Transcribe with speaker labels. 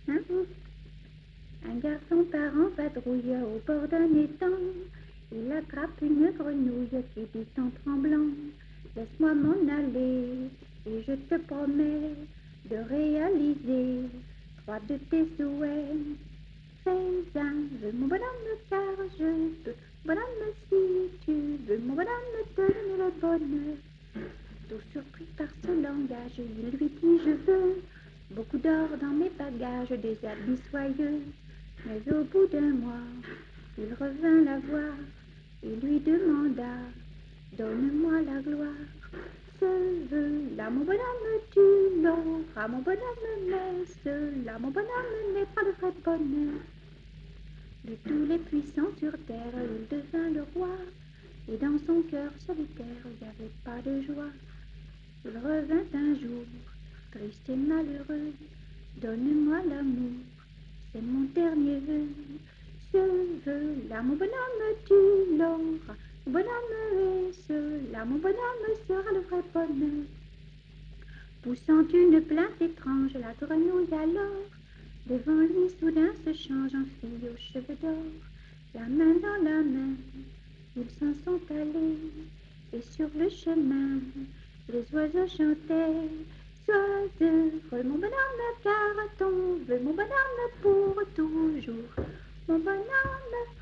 Speaker 1: Un garçon part en vadrouille au bord d'un étang. Il attrape une grenouille qui dit en tremblant: laisse-moi m'en aller et je te promets de réaliser 3 de tes souhaits. Fais un vœu, mon bonhomme, car je peux, bonhomme, si tu veux, mon bonhomme, te donner le bonheur. Tout surpris par ce langage, il lui dit: je veux beaucoup d'or dans mes bagages, des habits soyeux. Mais au bout d'un mois, il revint la voir et lui demanda: donne-moi la gloire. Ce vœu-là, mon bonhomme, tu l'auras, mon bonhomme, mais cela, mon bonhomme, n'est pas le vrai bonheur. De tous les puissants sur terre, il devint le roi, et dans son cœur solitaire, il n'y avait pas de joie. Il revint un jour, triste et malheureux: donne-moi l'amour, c'est mon dernier vœu. Ce vœu-là, mon bonhomme, tu l'auras, mon bonhomme, et cela, mon bonhomme, sera le vrai bonheur. Poussant une plainte étrange, la grenouille alors, devant lui soudain se change en fille aux cheveux d'or. La main dans la main, ils s'en sont allés, et sur le chemin, les oiseaux chantaient: sois heureux, mon bonhomme, car ton vœu, mon bonhomme, pour toujours. Mon bonhomme,